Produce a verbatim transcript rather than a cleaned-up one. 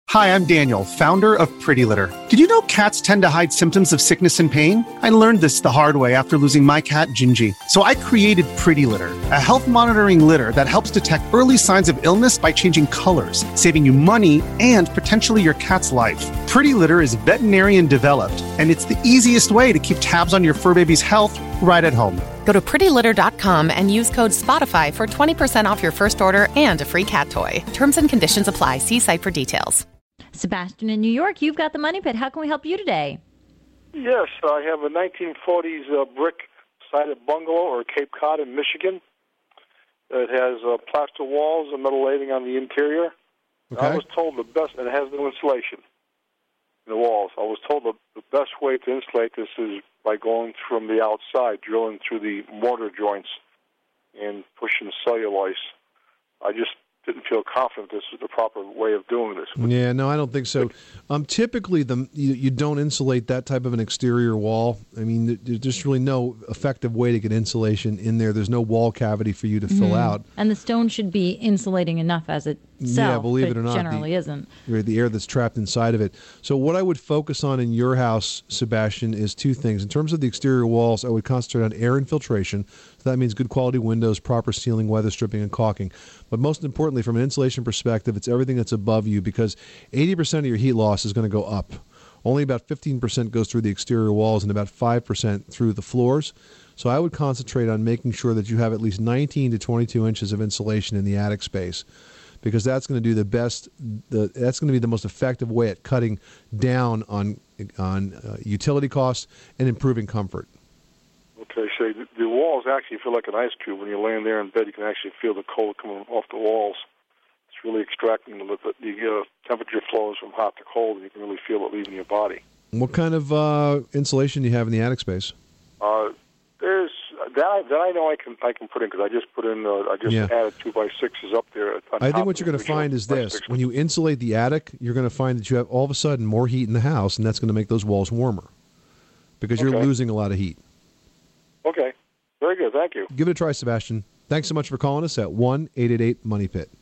Hi, I'm Daniel, founder of Pretty Litter. Did you know cats tend to hide symptoms of sickness and pain? I learned this the hard way after losing my cat, Gingy. So I created Pretty Litter, a health monitoring litter that helps detect early signs of illness by changing colors, saving you money and potentially your cat's life. Pretty Litter is veterinarian developed, and it's the easiest way to keep tabs on your fur baby's health right at home. Go to pretty litter dot com and use code SPOTIFY for twenty percent off your first order and a free cat toy. Terms and conditions apply. See site for details. Sebastian in New York, you've got the Money Pit. How can we help you today? Yes, I have a nineteen forties uh, brick-sided bungalow or Cape Cod in Michigan. It has uh, plaster walls and metal lathing on the interior. Okay. I was told the best, and it has no insulation in the walls. I was told the, the best way to insulate this is by going from the outside, drilling through the mortar joints and pushing cellulose. I just didn't feel confident this was the proper way of doing this. Yeah, no, I don't think so. Um, typically, the you, you don't insulate that type of an exterior wall. I mean, there's just really no effective way to get insulation in there. There's no wall cavity for you to fill Mhm. out. And the stone should be insulating enough as itself. Yeah, believe but it or not, generally the, isn't. the air that's trapped inside of it. So what I would focus on in your house, Sebastian, is two things. In terms of the exterior walls, I would concentrate on air infiltration. So that means good quality windows, proper sealing, weather stripping, and caulking. But most importantly, from an insulation perspective, it's everything that's above you, because eighty percent of your heat loss is going to go up. Only about fifteen percent goes through the exterior walls and about five percent through the floors. So I would concentrate on making sure that you have at least nineteen to twenty-two inches of insulation in the attic space, because that's going to do the best. The, that's going to be the most effective way at cutting down on on uh, utility costs and improving comfort. Okay, so the, the walls actually feel like an ice cube. When you're laying there in bed, you can actually feel the cold coming off the walls. It's really extracting the, the, the uh, temperature flows from hot to cold, and you can really feel it leaving your body. What kind of uh, insulation do you have in the attic space? Uh, there's that, that I know I can I can put in, because I just put in uh, I just Yeah. added two by sixes up there. On I top think what of you're going the to find original is by this: sixes. when you insulate the attic, you're going to find that you have all of a sudden more heat in the house, and that's going to make those walls warmer, because you're Okay. losing a lot of heat. Okay, very good. Thank you. Give it a try, Sebastian. Thanks so much for calling us at one eight eight eight Money Pit.